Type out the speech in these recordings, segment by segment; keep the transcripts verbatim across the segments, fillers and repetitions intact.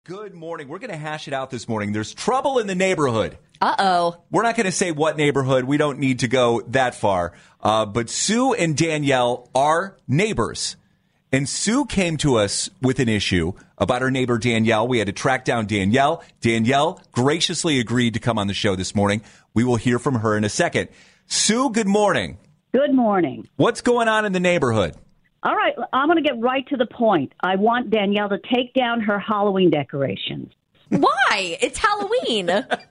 Good morning. We're going to hash it out this morning. There's trouble in the neighborhood. Uh-oh. We're not going to say what neighborhood. We don't need to go that far. Uh, but Sue and Danielle are neighbors. And Sue came to us with an issue about her neighbor Danielle. We had to track down Danielle. Danielle graciously agreed to come on the show this morning. We will hear from her in a second. Sue, good morning. Good morning. What's going on in the neighborhood? All right, I'm going to get right to the point. I want Danielle to take down her Halloween decorations. Why? It's Halloween.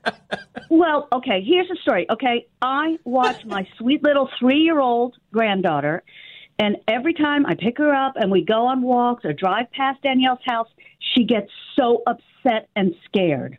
Well, okay, here's the story. Okay, I watch my sweet little three-year-old granddaughter, and every time I pick her up and we go on walks or drive past Danielle's house, she gets so upset and scared.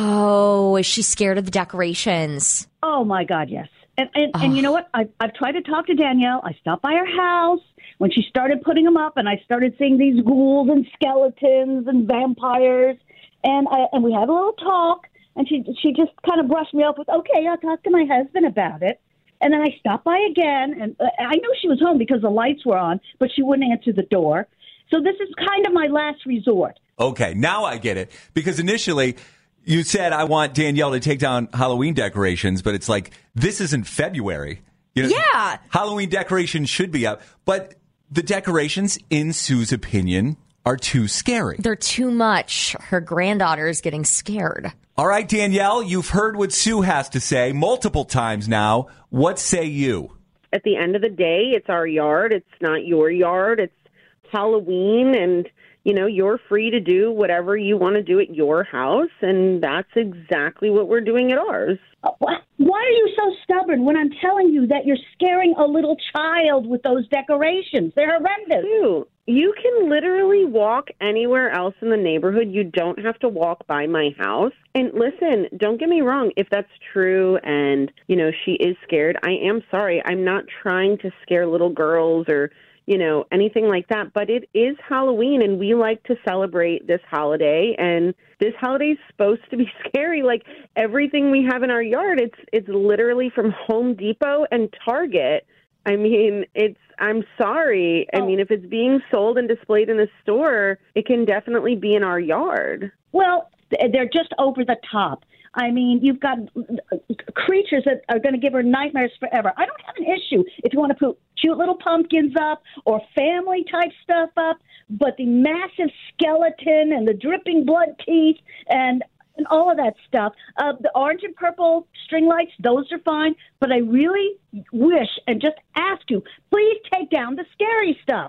Oh, is she scared of the decorations? Oh, my God, yes. And and, Oh. and you know what? I've, I've tried to talk to Danielle. I stopped by her house when she started putting them up, and I started seeing these ghouls and skeletons and vampires, and I, and we had a little talk, and she she just kind of brushed me off with, okay, I'll talk to my husband about it. And then I stopped by again, and uh, I knew she was home because the lights were on, but she wouldn't answer the door. So this is kind of my last resort. Okay, now I get it. Because initially you said, I want Danielle to take down Halloween decorations, but it's like, this isn't February. You know, Yeah. Halloween decorations should be up. But the decorations, in Sue's opinion, are too scary. They're too much. Her granddaughter is getting scared. All right, Danielle, you've heard what Sue has to say multiple times now. What say you? At the end of the day, it's our yard. It's not your yard. It's Halloween, and, you know, you're free to do whatever you want to do at your house, and that's exactly what we're doing at ours. Uh, wh- Why are you so stubborn when I'm telling you that you're scaring a little child with those decorations? They're horrendous. Sue, you can literally walk anywhere else in the neighborhood. You don't have to walk by my house. And listen, don't get me wrong. If that's true and, you know, she is scared, I am sorry. I'm not trying to scare little girls or, you know, anything like that. But it is Halloween, and we like to celebrate this holiday. And this holiday is supposed to be scary. Like everything we have in our yard, it's it's literally from Home Depot and Target. I mean, it's, I'm sorry. I Oh. mean, if it's being sold and displayed in a store, it can definitely be in our yard. Well, th- they're just over the top. I mean, you've got uh, creatures that are going to give her nightmares forever. I don't have an issue if you want to put cute little pumpkins up or family-type stuff up, but the massive skeleton and the dripping blood teeth and and all of that stuff, uh, the orange and purple string lights, those are fine, but I really wish and just ask you, please take down the scary stuff.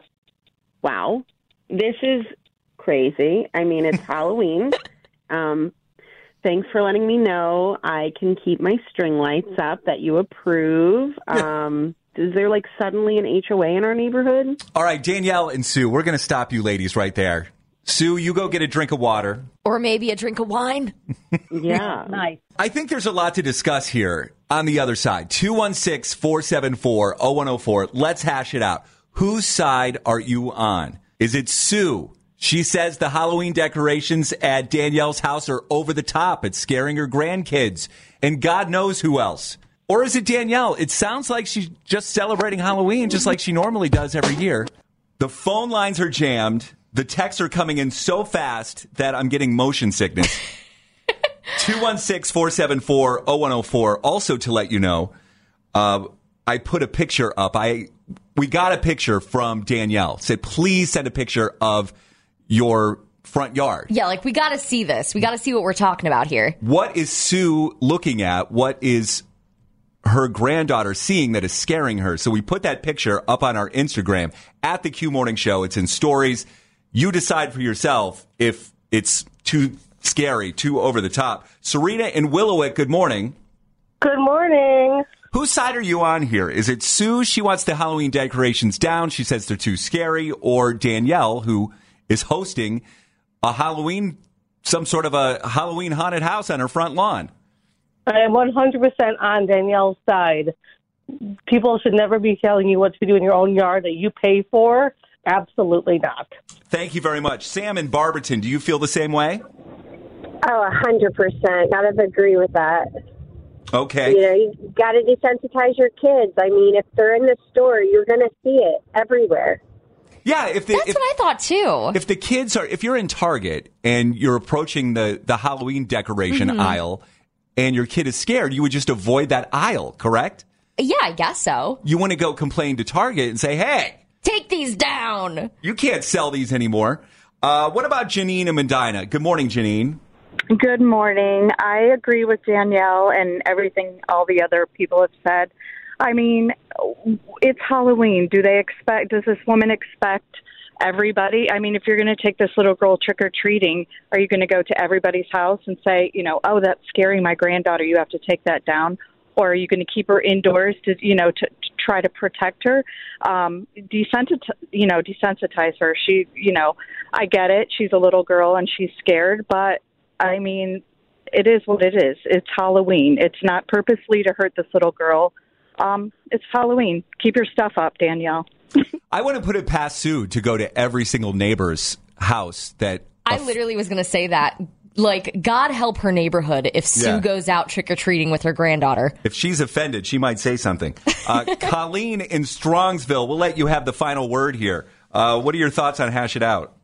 Wow, this is crazy. I mean, it's Halloween. Um, thanks for letting me know. I can keep my string lights up that you approve. Um, is there like suddenly an H O A in our neighborhood? All right, Danielle and Sue, we're going to stop you ladies right there. Sue, you go get a drink of water. Or maybe a drink of wine. Yeah. Nice. I think there's a lot to discuss here on the other side. two one six, four seven four, zero one zero four. Let's hash it out. Whose side are you on? Is it Sue? She says the Halloween decorations at Danielle's house are over the top. It's scaring her grandkids. And God knows who else. Or is it Danielle? It sounds like she's just celebrating Halloween just like she normally does every year. The phone lines are jammed. The texts are coming in so fast that I'm getting motion sickness. two one six, four seven four, zero one zero four. Also, to let you know, uh, I put a picture up. I We got a picture from Danielle. Said, please send a picture of your front yard. Yeah, like we got to see this. We got to see what we're talking about here. What is Sue looking at? What is her granddaughter seeing that is scaring her? So we put that picture up on our Instagram at the Q Morning Show. It's in stories. You decide for yourself if it's too scary, too over the top. Serena in Willowick, good morning. Good morning. Whose side are you on here? Is it Sue? She wants the Halloween decorations down. She says they're too scary. Or Danielle, who is hosting a Halloween, some sort of a Halloween haunted house on her front lawn. I am one hundred percent on Danielle's side. People should never be telling you what to do in your own yard that you pay for. Absolutely not. Thank you very much. Sam in Barberton, do you feel the same way? Oh, a hundred percent. Gotta agree with that. Okay. You know, you gotta desensitize your kids. I mean, if they're in the store, you're gonna see it everywhere. Yeah, if the, That's if, what I thought too. if the kids are, if you're in Target and you're approaching the, the Halloween decoration Mm-hmm. aisle and your kid is scared, you would just avoid that aisle, correct? Yeah, I guess so. You want to go complain to Target and say, hey, Take these down. you can't sell these anymore. Uh, what about Janine and Medina? Good morning, Janine. Good morning. I agree with Danielle and everything all the other people have said. I mean, it's Halloween. Do they expect, does this woman expect everybody? I mean, if you're going to take this little girl trick-or-treating, are you going to go to everybody's house and say, you know, oh, that's scary, my granddaughter, you have to take that down? Or are you going to keep her indoors to, you know, to, to try to protect her? Um, desensitize, you know, desensitize her. She, you know, I get it. She's a little girl and she's scared, but I mean, it is what it is. It's Halloween. It's not purposely to hurt this little girl. Um, it's Halloween. Keep your stuff up, Danielle. I want to put it past Sue to go to every single neighbor's house that. I literally was going to say that. Like, God help her neighborhood if Sue Yeah. goes out trick-or-treating with her granddaughter. If she's offended, she might say something. Uh, Colleen in Strongsville, we'll let you have the final word here. Uh, what are your thoughts on Hash It Out?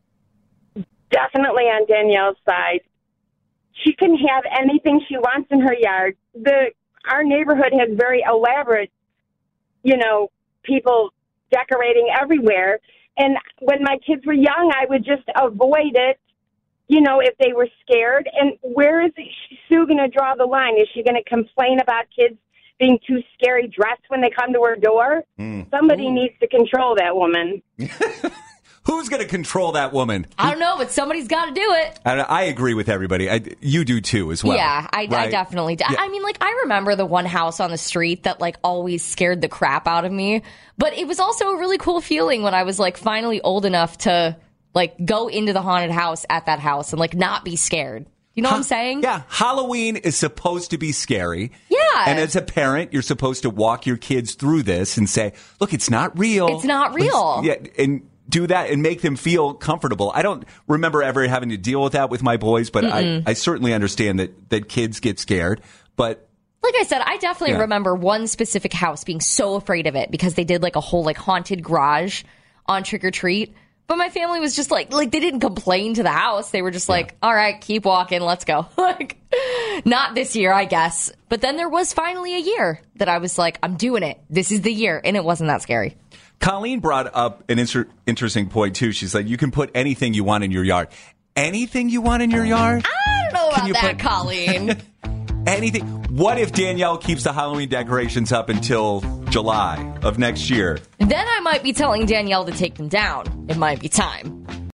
Definitely on Danielle's side. She can have anything she wants in her yard. The our neighborhood has very elaborate, you know, people decorating everywhere. And when my kids were young, I would just avoid it, you know, if they were scared. And where is Sue going to draw the line? Is she going to complain about kids being too scary dressed when they come to her door? Mm. Somebody needs to control that woman. Who's going to control that woman? I don't know, but somebody's got to do it. I, I agree with everybody. I, you do too, as well. Yeah, I, I right? definitely do. Yeah. I mean, like, I remember the one house on the street that, like, always scared the crap out of me. But it was also a really cool feeling when I was, like, finally old enough to, like, go into the haunted house at that house and, like, not be scared. You know what I'm saying? Yeah, Halloween is supposed to be scary. Yeah. And as a parent, you're supposed to walk your kids through this and say, look, it's not real. It's not real. Yeah, and do that and make them feel comfortable. I don't remember ever having to deal with that with my boys, but I, I certainly understand that, that kids get scared. But Like I said, I definitely Yeah. remember one specific house being so afraid of it because they did, like, a whole, like, haunted garage on Trick or Treat. But my family was just like, like, they didn't complain to the house. They were just like, all right, keep walking. Let's go. Like, not this year, I guess. But then there was finally a year that I was like, I'm doing it. This is the year. And it wasn't that scary. Colleen brought up an inter- interesting point, too. She's like, you can put anything you want in your yard. Anything you want in your yard? I don't know Can about you that, put- Colleen. Anything. What if Danielle keeps the Halloween decorations up until July of next year? Then I might be telling Danielle to take them down. It might be time.